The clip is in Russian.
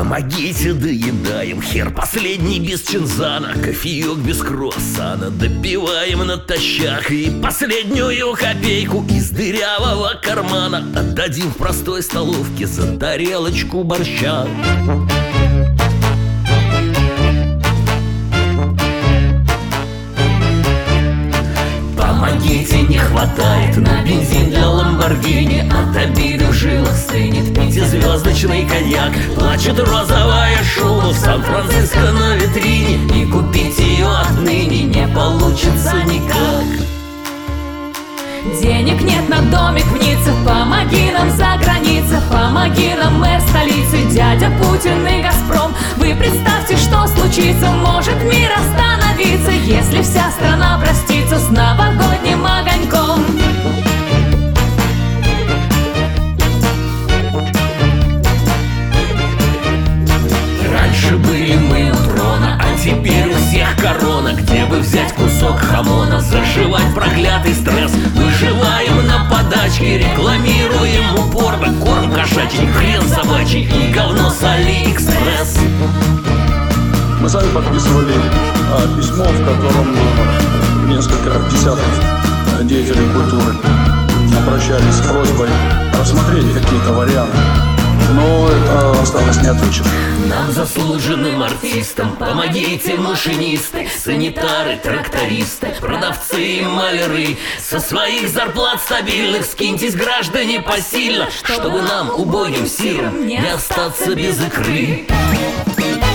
Помогите, доедаем, хер последний без чинзана, кофеек без круассана, допиваем натощак. И последнюю копейку из дырявого кармана отдадим в простой столовке за тарелочку борща. Помогите, не хватает на бензин для Ламборгини, от обиды в жилах стынет пятизвездочный коньяк. Плачет розовая шуба в Сан-Франциско на витрине, и купить ее отныне не получится никак. Денег нет на домик в Ницце, помоги нам за границей, помоги нам, мэр столицы, дядя Путин и Газпром. Вы представьте, что случится, может мир остановиться, если вся страна простится с новогодним огоньком. Раньше были мы у трона, а теперь у всех корона. Где бы взять кусок хамона, зашивать проклятый стресс? Выживаем на подачке, рекламируем упорно корм кошачий, хрен собачий и говно с Алиэкспресс. Мы сами подписывали письмо, в котором несколько десятков деятелей культуры обращались с просьбой рассмотреть какие-то варианты, но это осталось неотвечено. Нам, заслуженным артистам, помогите машинисты, санитары, трактористы, продавцы и маляры. Со своих зарплат стабильных скиньтесь, граждане, посильно, чтобы нам, убогим сирам, не остаться без икры.